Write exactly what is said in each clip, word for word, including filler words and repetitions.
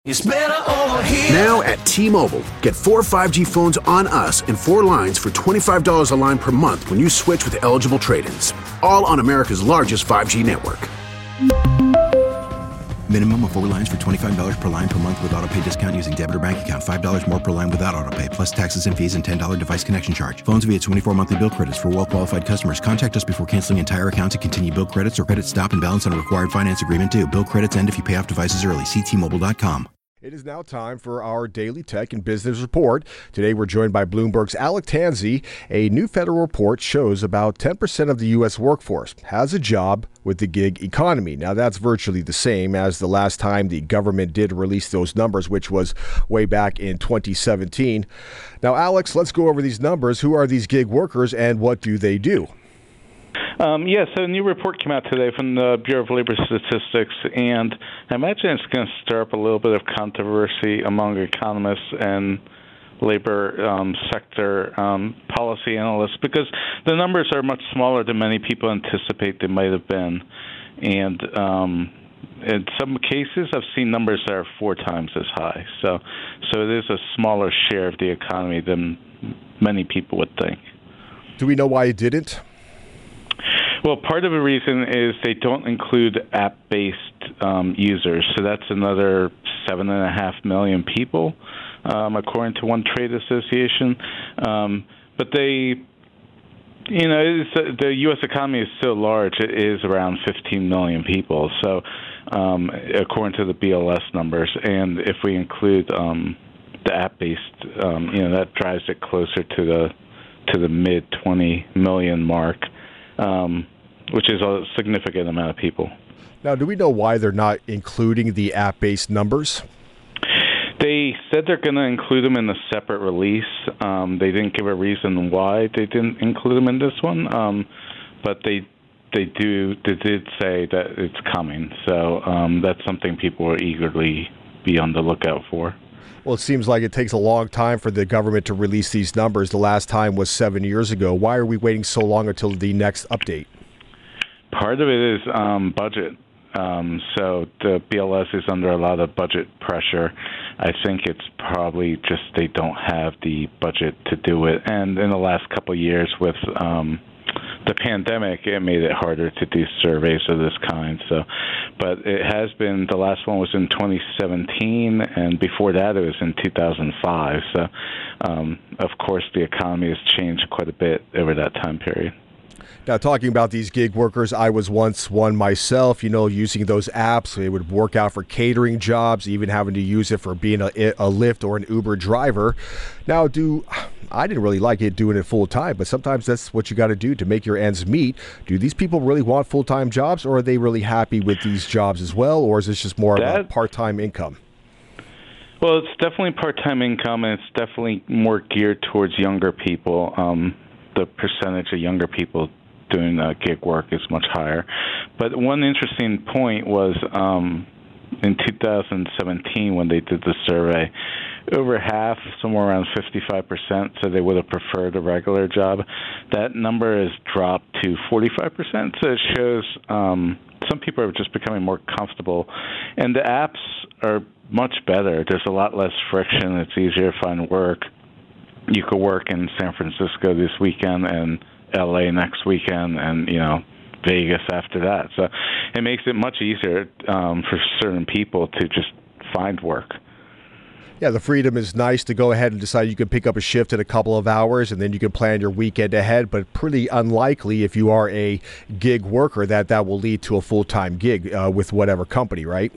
It's better over here. Now at T-Mobile, get four five G phones on us and four lines for twenty-five dollars a line per month when you switch with eligible trade-ins. All on America's largest five G network. Minimum of four lines for twenty-five dollars per line per month with autopay discount using debit or bank account. five dollars more per line without autopay, plus taxes and fees and ten dollars device connection charge. Phones via twenty-four monthly bill credits for well-qualified customers. Contact us before canceling entire account to continue bill credits or credit stop and balance on a required finance agreement due. Bill credits end if you pay off devices early. See T Mobile dot com. It is now time for our daily tech and business report. Today we're joined by Bloomberg's Alec Tanzi. A new federal report shows about ten percent of the U S workforce has a job with the gig economy. Now that's virtually the same as the last time the government did release those numbers, which was way back in twenty seventeen. Now, Alex, let's go over these numbers. Who are these gig workers and what do they do? Um, yes, yeah, so a new report came out today from the Bureau of Labor Statistics, and I imagine it's going to stir up a little bit of controversy among economists and labor um, sector um, policy analysts because the numbers are much smaller than many people anticipate they might have been. And um, in some cases, I've seen numbers that are four times as high. So, so it is a smaller share of the economy than many people would think. Do we know why it didn't? Well, part of the reason is they don't include app-based um, users, so that's another seven and a half million people, um, according to one trade association. Um, but they, you know, it is, the U S economy is so large; it is around fifteen million people. So, um, according to the B L S numbers, and if we include um, the app-based, um, you know, that drives it closer to the to the mid twenty million mark. Um, which is a significant amount of people. Now, do we know why they're not including the app-based numbers? They said they're going to include them in a separate release. Um, they didn't give a reason why they didn't include them in this one, um, but they they do they did say that it's coming. So um, that's something people will eagerly be on the lookout for. Well, it seems like it takes a long time for the government to release these numbers. The last time was seven years ago. Why are we waiting so long until the next update? Part of it is um, budget. Um, so the B L S is under a lot of budget pressure. I think it's probably just they don't have the budget to do it. And in the last couple of years with um, the pandemic, it made it harder to do surveys of this kind. So, but it has been, the last one was in twenty seventeen, and before that it was in two thousand five. So, um, of course, the economy has changed quite a bit over that time period. Now, talking about these gig workers, I was once one myself, you know, using those apps. It would work out for catering jobs, even having to use it for being a, a Lyft or an Uber driver. Now, do I didn't really like it doing it full time, but sometimes that's what you got to do to make your ends meet. Do these people really want full-time jobs, or are they really happy with these jobs as well, or is this just more that, of a part-time income? Well, it's definitely part-time income, and it's definitely more geared towards younger people. Um, the percentage of younger people doing uh, gig work is much higher. But one interesting point was um, in two thousand seventeen when they did the survey, over half, somewhere around fifty-five percent, said they would have preferred a regular job. That number has dropped to forty-five percent, so it shows um, some people are just becoming more comfortable. And the apps are much better. There's a lot less friction. It's easier to find work. You could work in San Francisco this weekend and L A next weekend, and you know, Vegas after that. So it makes it much easier um, for certain people to just find work. Yeah, the freedom is nice to go ahead and decide you can pick up a shift in a couple of hours, and then you can plan your weekend ahead. But pretty unlikely if you are a gig worker that that will lead to a full-time gig uh, with whatever company, right?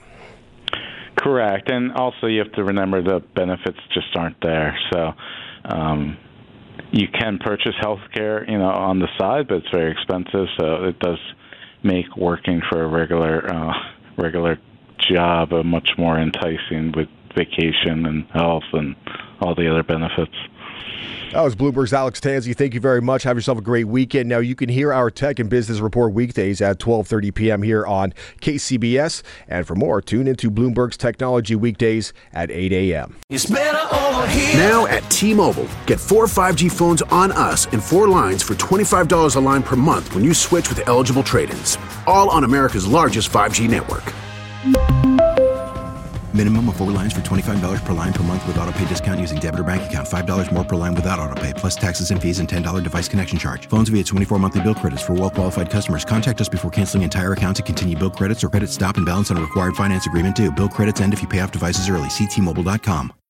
Correct, and also you have to remember the benefits just aren't there. So. Um, You can purchase health care, you know, on the side, but it's very expensive. So it does make working for a regular uh, regular job a much more enticing with vacation and health and all the other benefits. That was Bloomberg's Alex Tanzi. Thank you very much. Have yourself a great weekend. Now, you can hear our Tech and Business Report weekdays at twelve thirty p.m. here on K C B S. And for more, tune into Bloomberg's Technology weekdays at eight a.m. It's better over here. Now at T-Mobile, get four five G phones on us and four lines for twenty-five dollars a line per month when you switch with eligible trade-ins. All on America's largest five G network. Minimum of four lines for twenty-five dollars per line per month with auto pay discount using debit or bank account. five dollars more per line without auto pay, plus taxes and fees and ten dollars device connection charge. Phones via twenty-four monthly bill credits for well-qualified customers. Contact us before canceling entire account to continue bill credits or credit stop and balance on required finance agreement due. Bill credits end if you pay off devices early. See T Mobile dot com.